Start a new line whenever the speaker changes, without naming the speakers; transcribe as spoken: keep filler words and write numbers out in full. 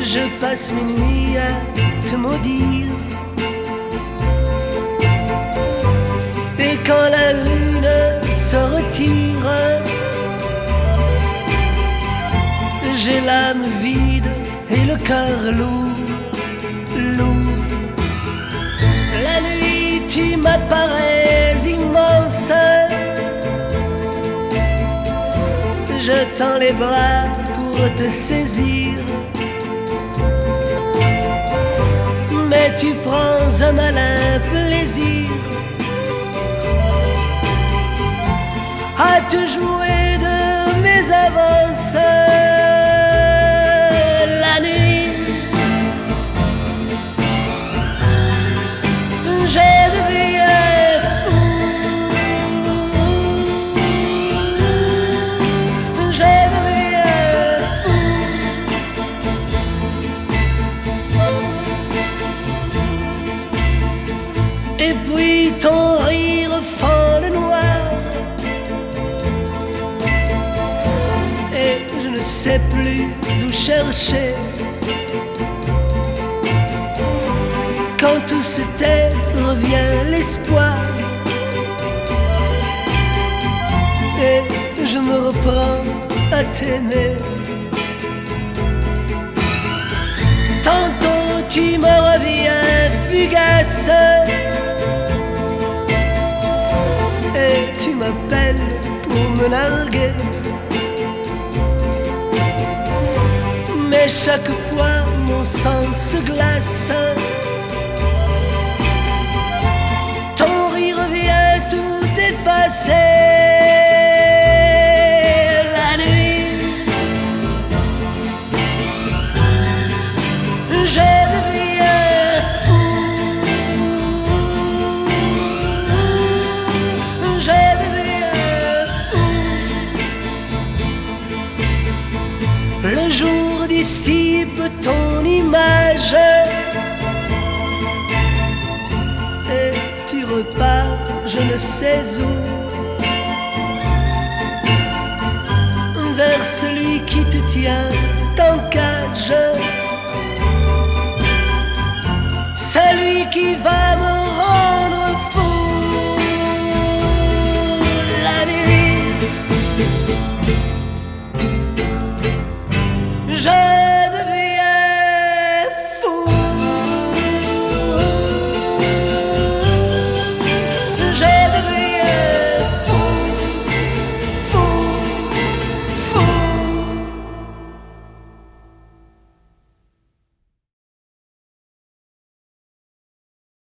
Je passe mes nuits à te maudire. Et quand la lune se retire, j'ai l'âme vide et le cœur lourd, lourd. La nuit tu m'apparais immense, je tends les bras pour te saisir, mais tu prends un malin plaisir à te jouer de mes avances. La nuit, je deviens fou, je deviens fou. Et puis ton rire fend le noir, et je ne sais plus où chercher. Quand tout se tait, revient l'espoir, et je me reprends à t'aimer. Tantôt tu me reviens fugace, et tu m'appelles pour me narguer. Mais chaque fois mon sang se glace, ton rire vient tout effacer. La nuit, je deviens fou, je deviens fou. Le jour dissipe ton image, et tu repars je ne sais où, vers celui qui te tient en cage, celui qui va me rendre